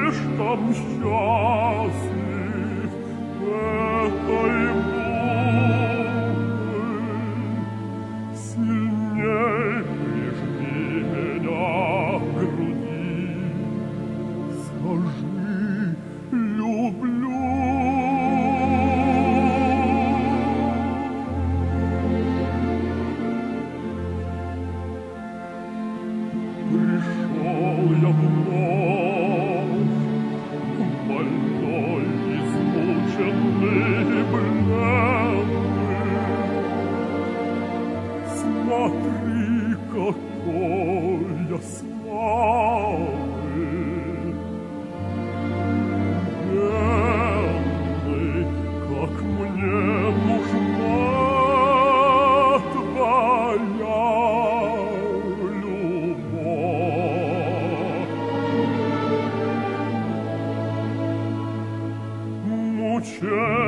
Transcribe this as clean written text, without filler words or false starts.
слишком счастлив этой бурей. Сильней прижми меня к груди, скажи, люблю. Пришел я вновь, больной, измученный, бледный. Смотри, какой я славный, бедный, как мне нужна твоя любовь. Мучение